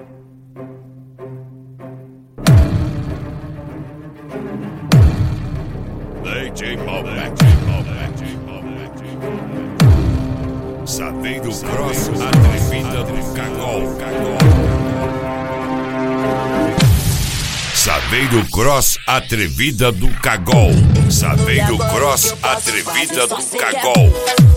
DJ Malbec. Saveiro Cross, atrevida do Cagol. Saveiro Cross, atrevida do Cagol. Saveiro Cross, atrevida do Cagol.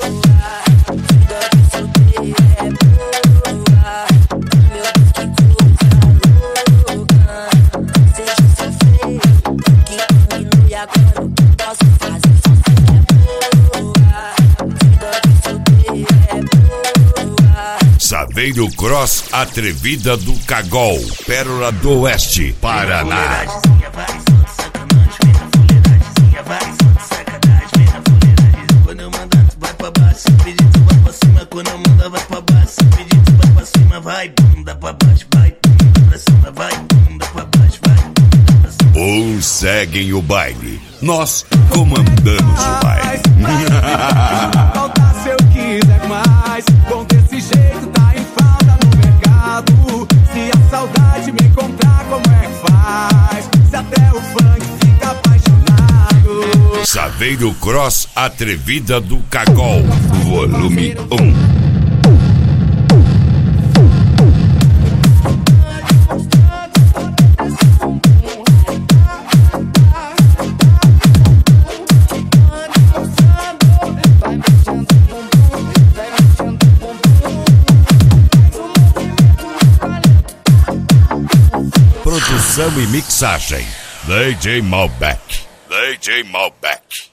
Saveiro Cross, atrevida do Cagol, Pérola do Oeste, Paraná. Quando eu mandar tu vai pra baixo, pedir tu vai pra cima. Quando eu mandar vai pra baixo, pedir tu vai pra cima. Vai, bunda pra baixo, vai, bunda pra cima. Vai, bunda pra baixo, vai, bunda pra cima. Uns seguem o baile, nós comandamos o baile. Falta se eu quiser mais, bom desse jeito tá em falta no mercado. Se a saudade me encontrar, como é que faz? Se até o funk fica apaixonado. Saveiro Cross, atrevida do Cagol, volume 1. Produção e mixagem, DJ Malbec. DJ Malbec.